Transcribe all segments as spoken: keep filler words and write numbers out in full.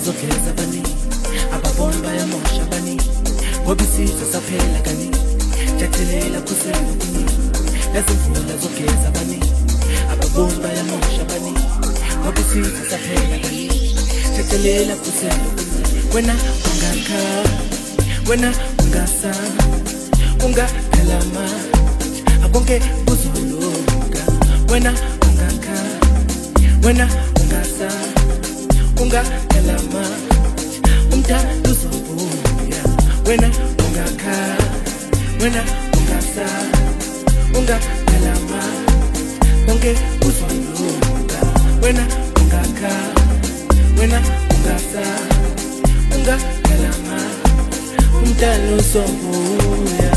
zogeza bani ababona bayamosha bani ngoba isizwe saphela kani jathelela kuselo kuni lezimvula zogeza bani ababona bayamosha bani ngoba isizwe saphela kani jathelela kuselo kuni wena ungakha wena ungasa ungakalama abonke kuzuluka wena ungakha wena ungasa ungakalama umthando uzobuya wena ungakha wena ungasa ungakalama bonke kuzuluka wena ungakha wena ungasa ungakalama umthando uzobuya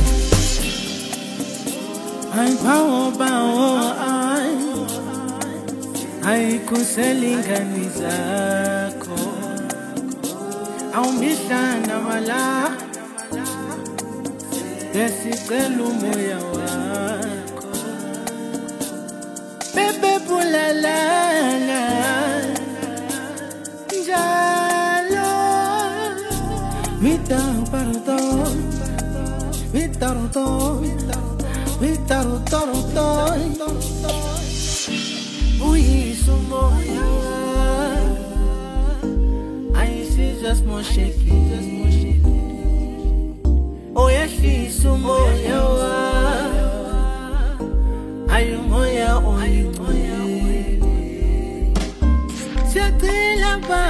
ay bao bao ay ay kuselingani zakho awumihlana mala besicela umoya wakho bebe bulalanga njalo mita pardon mita pardon mita pardon uyisho moya I see just more shaky oh yeah she's moya ayu moya oyi Shatila ba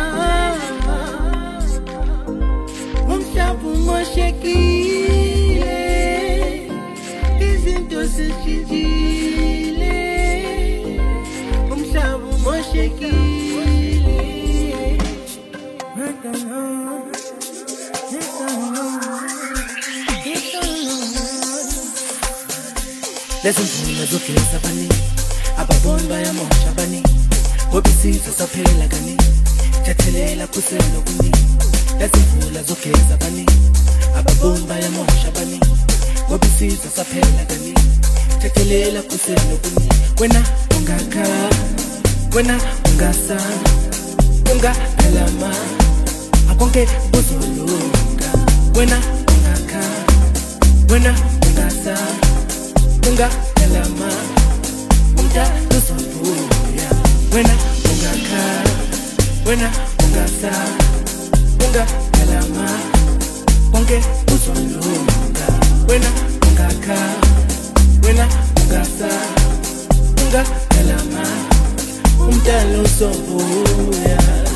umshabu mo shaky izinto sechijile umshabu mo shaky lezimvula zogeza bani ababona bayamosha bani ngoba isizwe saphela kani jathelela kuselo kuni lezimvula zogeza bani ababona bayamosha bani ngoba isizwe saphela kani jathelela kuselo kuni wena ungakha wena ungasa ungakalama abonke kuzuluka wena ungakha wena ungasa ungakalama umthando uzobuya wena ungakha wena ungasa ungakalama bonke kuzoluka wena ungakha wena ungasa ungakalama umthando uzobuya